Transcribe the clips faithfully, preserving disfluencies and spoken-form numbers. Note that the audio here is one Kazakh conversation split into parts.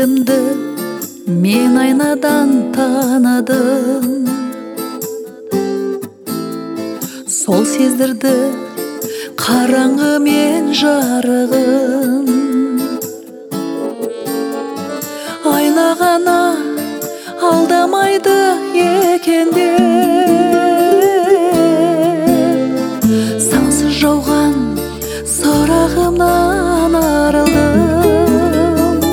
өзімді мен айнадан таныдым. Сол сездірді қараңғы мен жарығын. Айна ғана алдамайды екен де, сансыз жауған сорағымнан арылдым.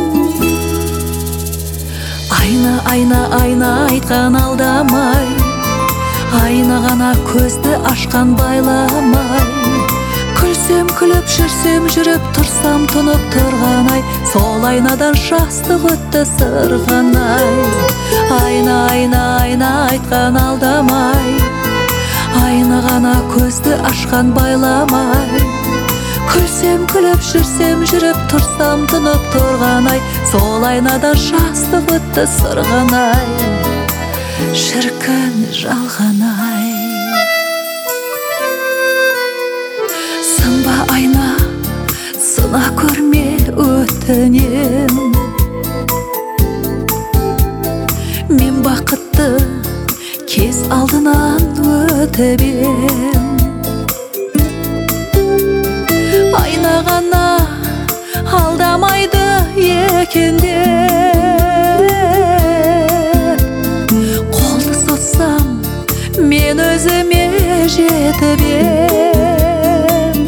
Айна, айна, айна айтқан алдамай, айна ғана көзді ашқан байламай. Күлсем күліп, жүрсем жүріп, тұрсам тұнып тұрғанай, сол айнадан жастық өтті сырғанай. Айна, айна, айна айтқан алдамай, айна ғана көзді ашқан байламай. Күлсем күліп, жүрсем жүріп, тұрсам тұнып тұрғанай, сол айнадан жастық өтті сырғанай. Шіркін жалғанай. Сынба айна, сына көрме өтінем. Мен бақытты кез алдынан өтіп ем. Айна ғана алдамайды екен де, қолды соссам мен өзіме жетіп ем.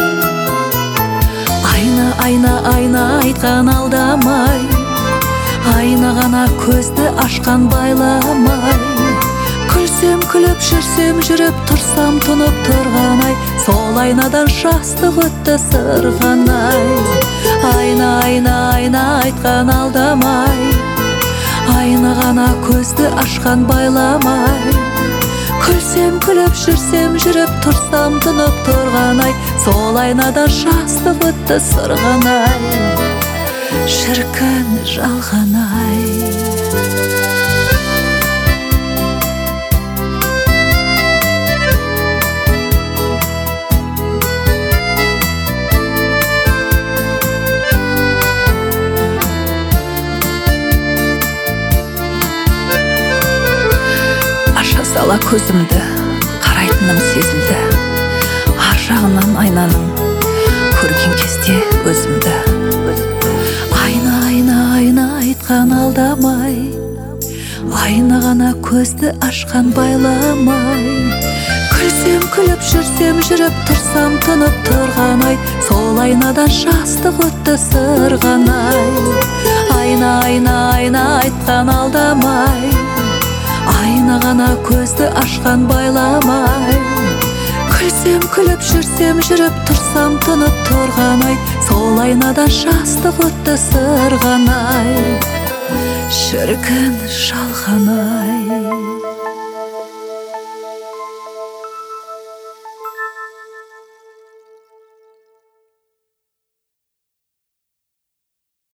Айна, айна, айна айтқан алдамай, айна ғана көзді ашқан байламай. Күлсем күліп, жүрсем жүріп, тұрсам тұнып тұрғанай, сол айнадан жастық өтті сырғанай. Айна, айна, айна айтқан алдамай, айна ғана көзді ашқан байламай. Күлсем күліп, жүрсем жүріп, тұрсам тұнып тұрғанай, сол айнадан жастық өтті сырғанай. Шіркін жалғанай. Сала көзімді, қарайтыным сезілді. Ар жағынан айнаның көрген кезде өзімді. Айна, айна, айна айтқан алдамай, айна ғана көзді ашқан байламай. Күлсем күліп, жүрсем жүріп, тұрсам тұнып тұрғанай, сол айнадан жастық өтті сырғанай. Айна, айна, айна айтқан алдамай, айна ғана көзді ашқан байламай. Күлсем күліп, жүрсем жүріп, тұрсам тұнып тұрғанай, сол айнадан жастық өтті сырғанай. Шіркін жалғанай.